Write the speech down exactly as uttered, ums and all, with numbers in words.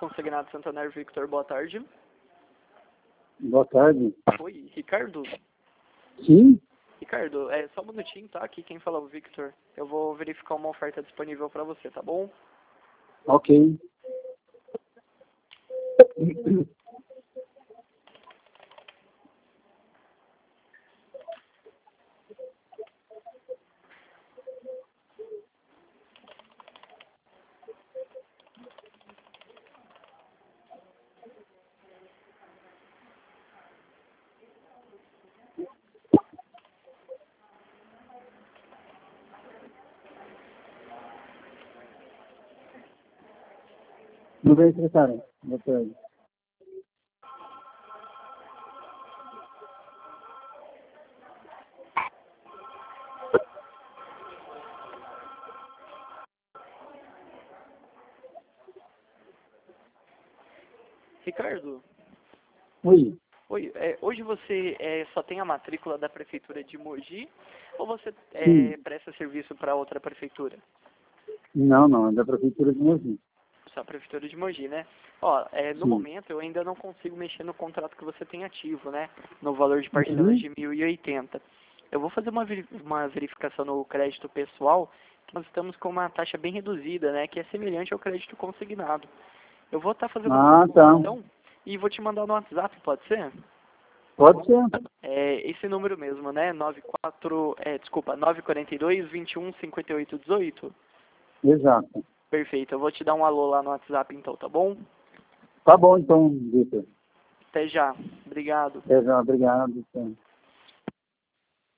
Consignado Santander Victor, boa tarde. Boa tarde. Oi, Ricardo? Sim? Ricardo, é só um minutinho, tá? Aqui quem fala é o Victor. Eu vou verificar uma oferta disponível para você, tá bom? Ok. Tudo bem, secretário? Boa tarde. Ricardo? Oi. Oi, é, hoje você é, só tem a matrícula da Prefeitura de Mogi ou você Sim. é, presta serviço para outra prefeitura? Não, não, é da Prefeitura de Mogi. Só a Prefeitura de Mogi, né? Ó, é, no Sim. momento eu ainda não consigo mexer no contrato que você tem ativo, né? No valor de parcelas Uhum. de mil e oitenta. Eu vou fazer uma, veri- uma verificação no crédito pessoal, que nós estamos com uma taxa bem reduzida, né? Que é semelhante ao crédito consignado. Eu vou estar fazendo uma Ah, tá. simulação e vou te mandar no WhatsApp, pode ser? Pode ser. É esse número mesmo, né? nove quatro, é, desculpa, nove quatro dois, vinte e um, cinquenta e oito, dezoito. Exato. Perfeito, eu vou te dar um alô lá no WhatsApp então, tá bom? Tá bom, então, Vitor. Até já. Obrigado. Até já, obrigado. Então.